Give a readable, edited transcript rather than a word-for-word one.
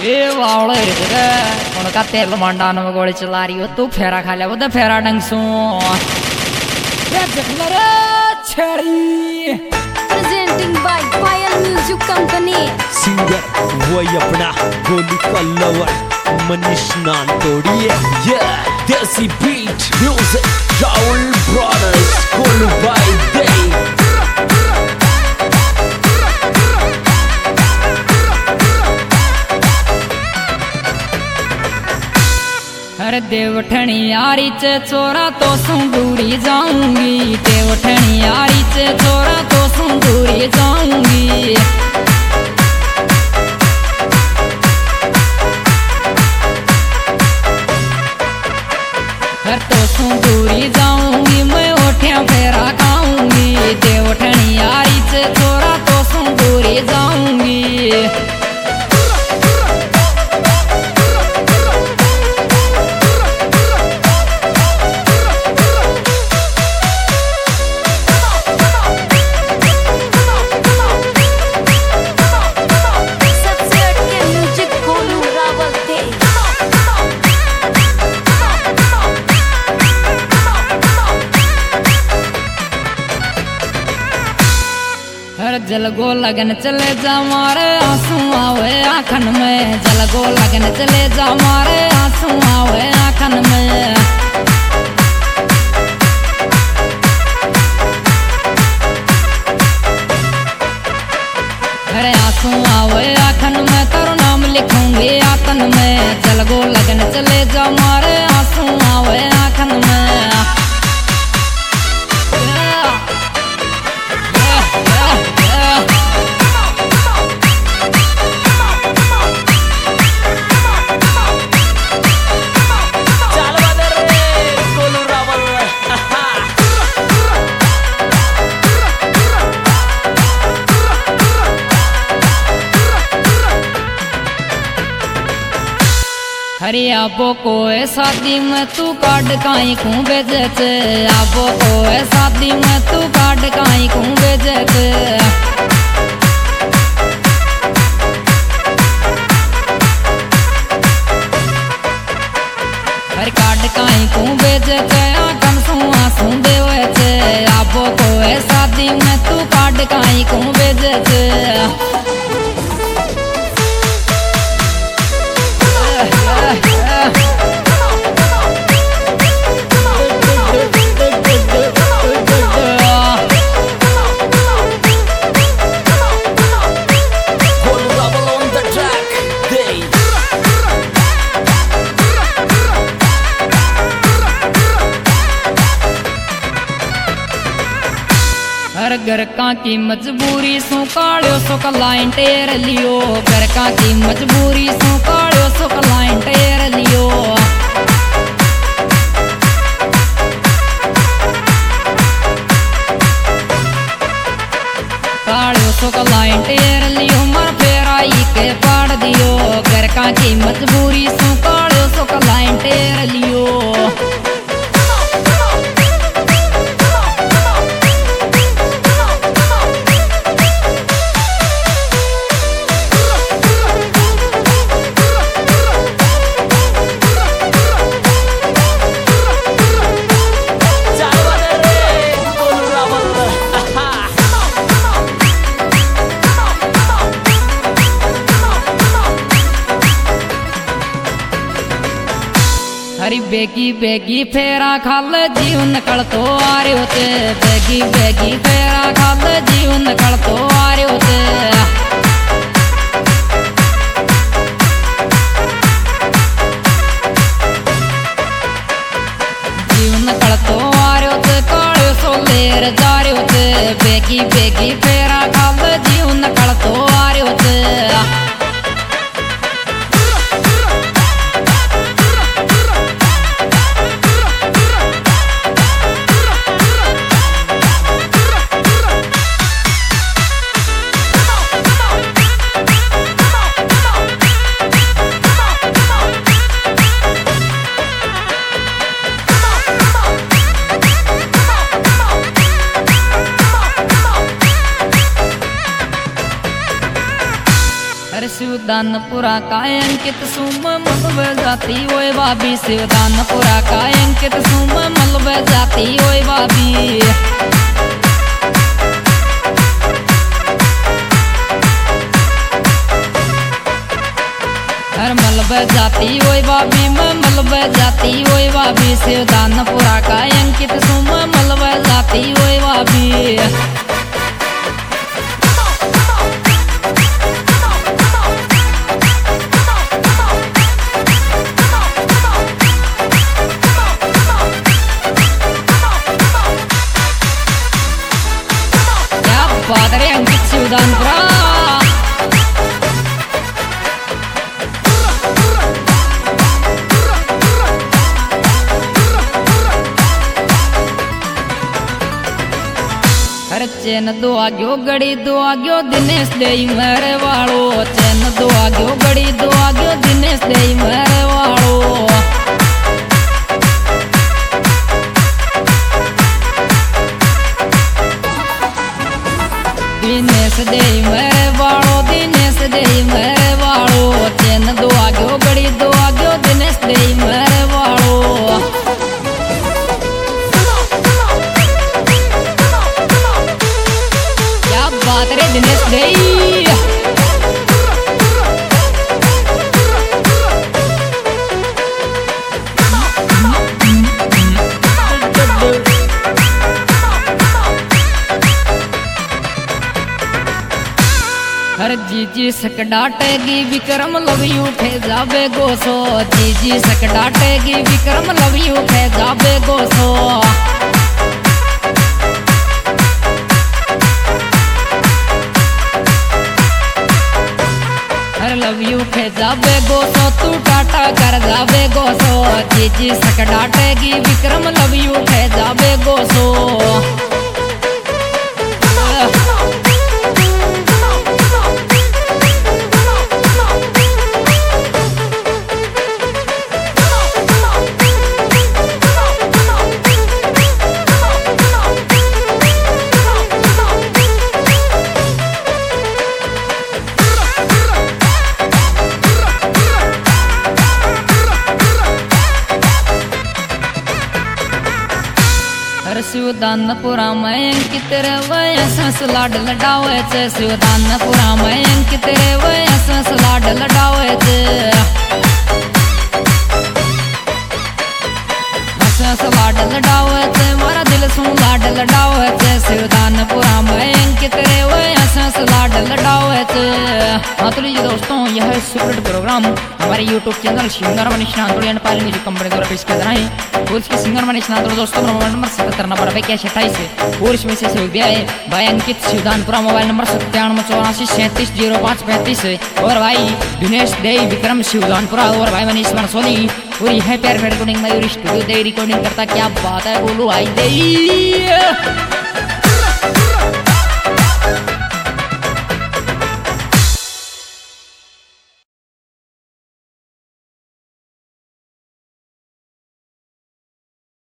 ए वावळे रे कोण का तेल मांडान में गोली चला रही हो तू फेरा खा ले वो तो फेरा डंग सू छड़ी presenting by Payal music company singer वही अपना गोली कल्लवर मनीष नांतोड़िए देसी बीट म्यूजिक राहुल ब्रदर्स कोलू बाय दे अरे देवठनी यारी चे चोरा तो सुंदूरी जाऊंगी देवठनी यारी चे चोरा तो सुंदूरी जाऊंगी हर तो सुंदूरी जाऊंगी मैं ओठिया फेरा खाऊंगी देवठनी यारी चे चोरा तो सुंदूरी जाऊंगी जलगो लगन चले जा मारे आंसू आवे आँखन में जलगो लगन चले जा मारे आंसू आवे आँखन में अरे आंसू आवे आँखन में तेरा नाम लिखूंगी आतन में जलगो लगन चले जा मारे आंसू आवे आँखन में अरे आबो को शादी में तू काट काई को बेजत आबो को शादी में तू काट काई को बेजत अरे काट काई को बेजत आकन सुआ सुन देवे छे आबो को शादी में तू काट काई को बेजत घर का की मजबूरी सो कालियो सो लाइन टेर लियो घर का की मजबूरी सो कालियो सो लाइन टेर लियो कालियो सो लाइन टेर लियो मर फेराई के पाड़ दियो घर का की मजबूरी सो कालियो सो लाइन टेर लियो हरी बेगी बेगी फेरा खाल जीवन निकल तो आ रहे होते बेगी बेगी फेरा खाल जीवन निकल तो आ रहे होते जीवन निकल तो आ रहे होते काले सो लेर जा रहे होते बेगी बेगी फेरा खाल जीवन निकल तो आ रहे होते अरे शिवदानपुरा का अंकित सुम मलब जाती ओए बाबी शिवदानपुरा का अंकित सुम मलब जाती ओए बाबी हर मलब जाती ओए बाबी में मलब जाती ओए बाबी शिवदानपुरा का अंकित सुम मलब जाती ओए बाबी बादरे अंकित शिवदानपुरा अरे चैन दो आग्यो गड़ी दो आग्यो दिनेश दे मेरे वालो चैन दो आग्यो गड़ी दो आग्यो दिनेश दे मेरे वालो दिनेश दे मेरे वालो दिनेश दे मेरे वालो चैन दो आग्यो गड़ी दो आग्यो दिनेश दे मेरे वालो क्या बात रे दिनेश दे हर जीजी सक डाटेगी विक्रम लव यू थे जाबे गोसो जीजी सक डाटेगी विक्रम लव यू थे जाबे गोसो हर लव यू थे जाबे गोसो तू टाटा कर जाबे गोसो जीजी सक डाटेगी विक्रम लव यू थे जाबे गोसो शिवदानपुरा में अंकित रे वयस लाड लडावे छे शिवदानपुरा में अंकित रे वयस लाड लडावे छे लाड लडावे छे मारा दिल सु लाड लडावे छे शिवदानपुरा में अंकित रे वयस लाड लडावे छे। हाँ तो लीजिए दोस्तों यह सुपरहिट प्रोग्राम हमारे YouTube channel singer Manish Nandodi and Payal music company द्वारा पेश किया जा रहा है और इसके सिंगर मनीष नांदोड़ी दोस्तों मोबाइल नंबर 77 92 और इसमें से सहयोग दिया है भाई अंकित शिवदानपुरा मोबाइल नंबर 9784 और भाई दिनेश दे विक्रम शिवदानपुरा और भाई मनीष मनसोली और यह प्यार रिकॉर्डिंग मयूरी स्टूडियो दे रिकॉर्डिंग करता क्या बात है बोलो भाई दे